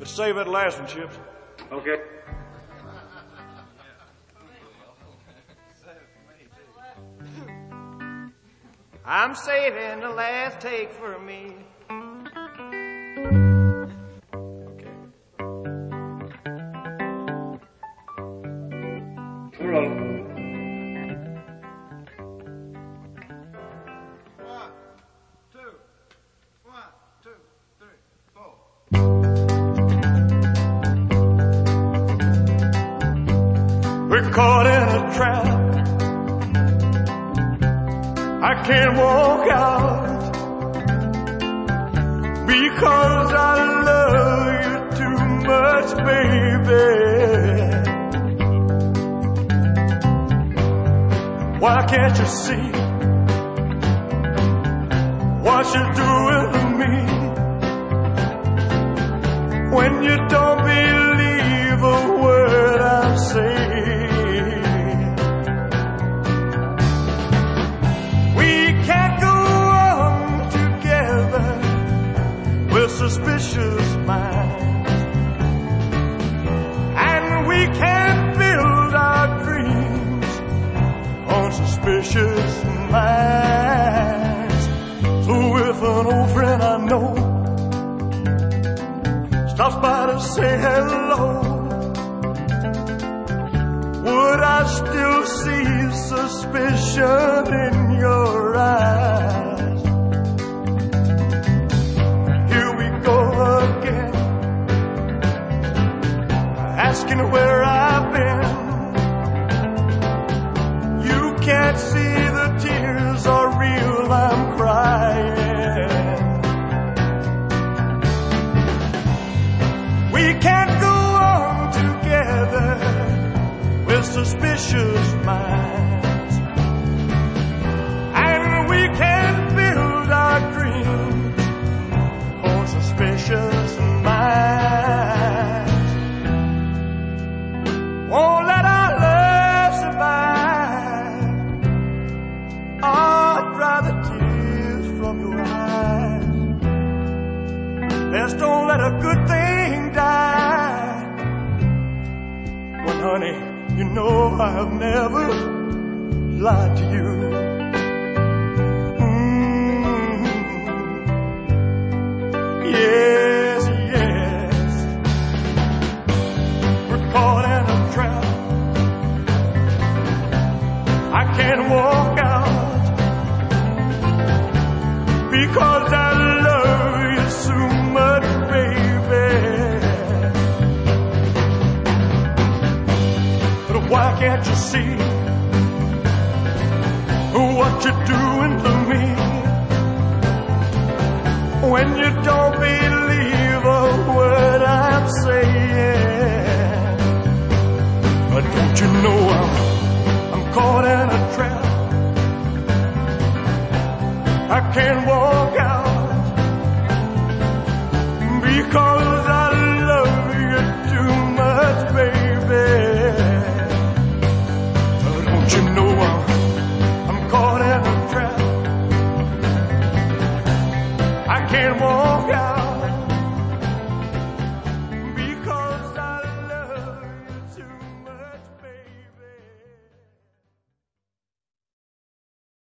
Let's save that last one, Chips. Okay. I'm saving the last take for me. Okay. We're rolling. We're caught in a trap. I can't walk out because I love you too much, baby. Why can't you see what you're doing to me when you don't believe a word I say? Suspicious minds, and we can't build our dreams on suspicious minds. So if an old friend I know stops by to say hello, would I still see suspicion in your eyes? Asking where I've been. You can't see the tears are real, I'm crying. We can't go on together with suspicious minds, and we can't build our dreams on suspicious minds. Won't let our love survive. Oh, dry the tears from your eyes. Let's don't let a good thing die. Well, honey, you know I've never lied to you. Yes, yes. We're caught in a trap. I can't walk out because I love you so much, baby. But why can't you see what you're doing to me when you don't believe a word I'm saying? But don't you know I'm caught in a trap. I can't walk out because